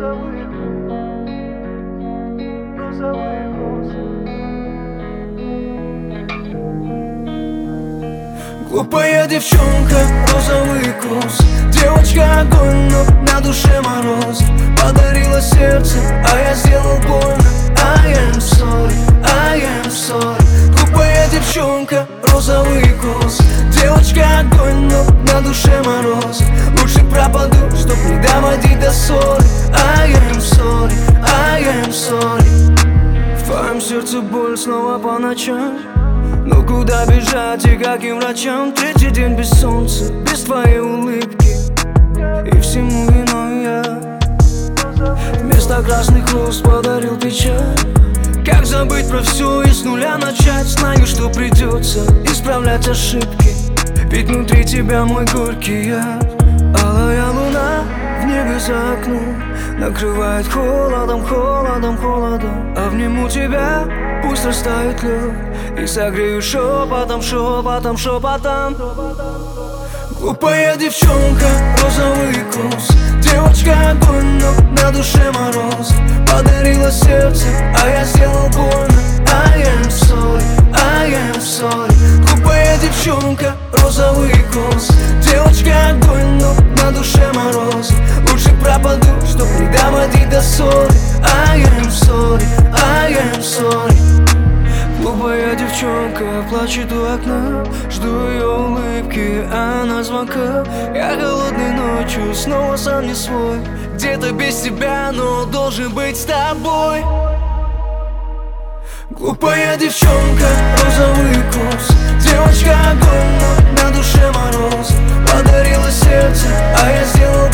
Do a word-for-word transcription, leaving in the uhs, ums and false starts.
розовые, розовые розы. Глупая девчонка, розовый кус, девочка огонь, но на душе мороз. Подарила сердце, а я сделал больно. I am sorry, I am sorry. Глупая девчонка, розовый кус, девочка огонь, но на душе мороз. Лучше пропаду, чтоб не доводить до ссоры. I am sorry, I am sorry. В твоем сердце боль снова по ночам. Но куда бежать и каким врачам? Третий день без солнца, без твоей улыбки, и всему виной я. Вместо красных роз подарил печаль. Как забыть про все и с нуля начать? Знаю, что придется исправлять ошибки, ведь внутри тебя мой горький яд. Алая луна в небе за окном накрывает холодом, холодом, холодом. Обниму тебя, пусть растает лед, и согрею шепотом, шепотом, шепотом. Глупая девчонка, розовый кус, девочка огонь, но на душе мороз. Подарила сердце, а я сделал больно. I am sorry, I am sorry. Глупая девчонка, розовый кус, девочка огонь, но на душе мороз. Лучше пропаду, чтоб не доводить до ссоры. I am sorry, I am sorry. Глупая девчонка плачет у окна, жду ее улыбки, а она звонка. Я голодной ночью, снова сам не свой, где-то без тебя, но должен быть с тобой. Глупая девчонка, розовый кус, девочка огонь, но на душе мороз. Подарила сердце, а я сделал